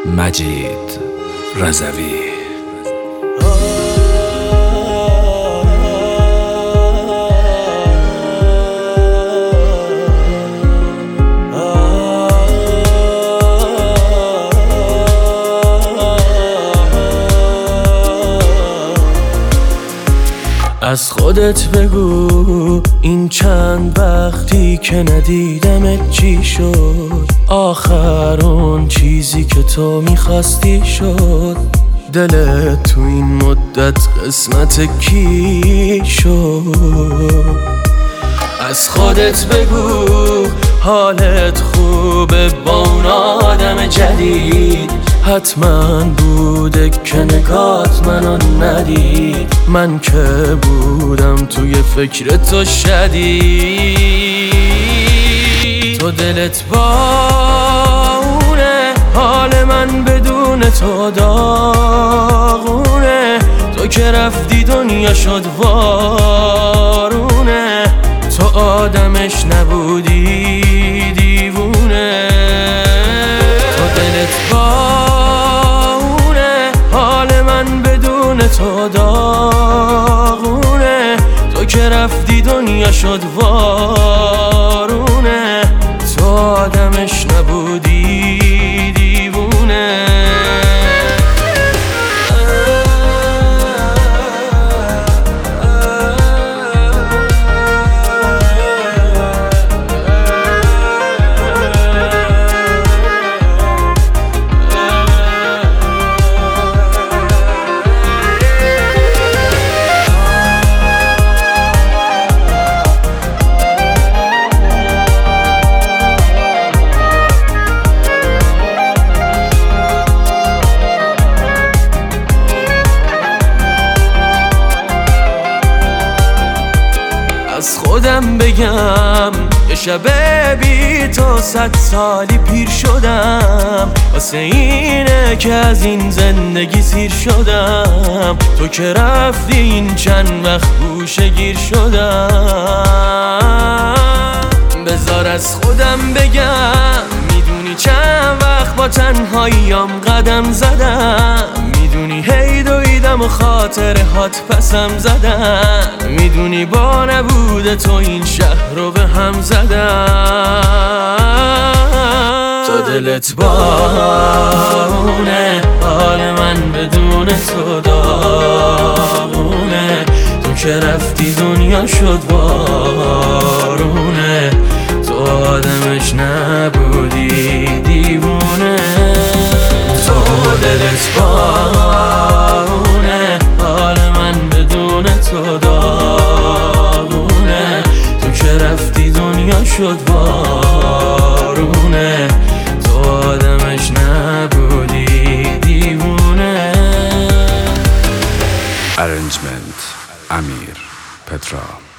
مجید رضوی. از خودت بگو این چند وقتی که ندیدمت چی شد؟ آخر اون چیزی که تو میخواستی شد؟ دلت تو این مدت قسمت کی شد؟ از خودت بگو حالت خوبه با اون آدم جدید؟ حتما بوده که نگات منو ندید. من که بودم توی فکر تو شدید. تو دلت با اونه، حال من بدون تو داغونه. تو که رفتی دنیا شد وارونه. تو آدمش نبودی دیوونه. تو دلت با تو داغونه. تو که رفتی دنیا شد وارونه. تو آدمش نبودی دیوونه. از خودم بگم یه شب بی تو 100 سالی پیر شدم. واسه اینه که از این زندگی سیر شدم. تو که رفتی این چند وقت گوشه گیر شدم. بذار از خودم بگم میدونی چند وقت با تنهاییام قدم زدم. میدونی هی دویدم و خاطرهات پسم زدن. میدونی با نبود تو این شهر رو به هم زدن. تو دلت بارونه، حال من بدون تو داغونه. تو که رفتی دنیا شد بارونه. تو آدمش نبودی دیوونه. تو دلت بارونه، حال من بدون تو داغونه. تو که رفتی دنیا شد بارونه. تو آدمش نبودی دیوونه. Arrangement امیر پترا.